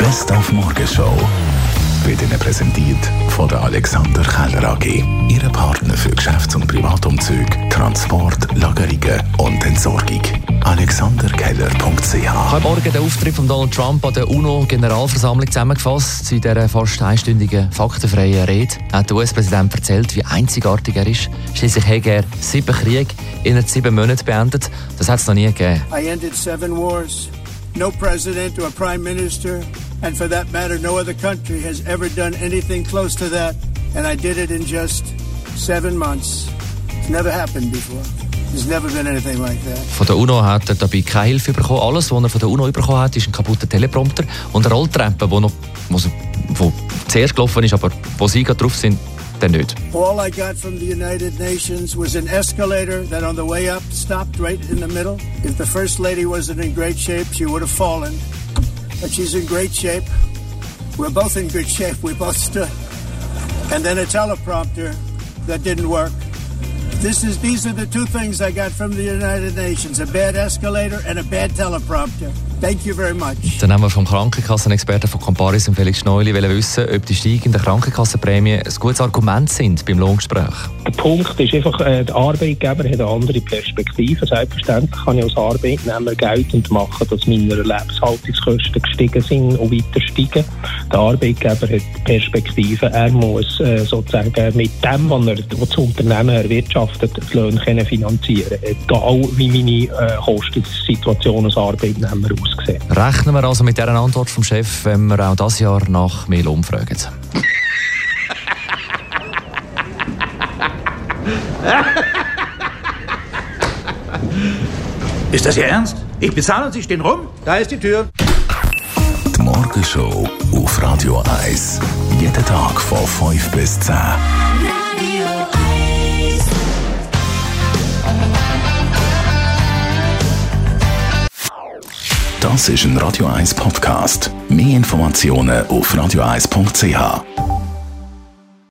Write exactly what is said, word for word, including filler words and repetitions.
Best auf Morgenshow wird Ihnen präsentiert von der Alexander Keller A G. Ihre Partner für Geschäfts- und Privatumzüge, Transport, Lagerungen und Entsorgung. alexander keller punkt c h. Heute Morgen den Auftritt von Donald Trump an der UNO-Generalversammlung zusammengefasst. In dieser fast einstündigen faktenfreien Rede hat der U S-Präsident erzählt, wie einzigartig er ist. Schließlich hat er sieben Kriege innerhalb sieben Monaten beendet. Das hat es noch nie gegeben. I ended seven wars. No president or prime minister, and for that matter, no other country has ever done anything close to that. And I did it in just seven months. It's never happened before. There's never been anything like that. Von der UNO hat er dabei keine Hilfe bekommen. Alles, was er von der UNO bekommen hat, ist ein kaputter Teleprompter und eine Rolltreppe, die noch, wo zuerst gelaufen ist, aber wo sie gerade drauf sind, dann nicht. All I got from the United Nations was an escalator that on the way up stopped right in the middle. If the First Lady wasn't in great shape, she would have fallen. But she's in great shape. We're both in good shape. We both stood. And then a teleprompter that didn't work. This is, these are the two things I got from the United Nations, a bad escalator and a bad teleprompter. Thank you very much. Dann haben wir vom Krankenkassenexperten von Comparis und Felix Schneuli wissen, ob die steigenden Krankenkassenprämien ein gutes Argument sind beim Lohngespräch. Der Punkt ist einfach, äh, der Arbeitgeber hat eine andere Perspektive. Selbstverständlich kann ich als Arbeitnehmer geltend machen, dass meine Lebenshaltungskosten gestiegen sind und weiter steigen. Der Arbeitgeber hat die Perspektive, er muss äh, sozusagen mit dem, was, er, was das Unternehmen erwirtschaftet, die Löhne finanzieren, egal wie meine äh, Kostensituation als Arbeitnehmer aussieht. Rechnen wir also mit dieser Antwort vom Chef, wenn wir auch dieses Jahr nach mehr Lohn fragen? Ist das Ihr Ernst? Ich bezahle und Sie stehen rum? Da ist die Tür. Die Morgenshow auf Radio eins. Jeden Tag von fünf bis zehn. Das ist ein Radio eins Podcast. Mehr Informationen auf radio eins punkt c h.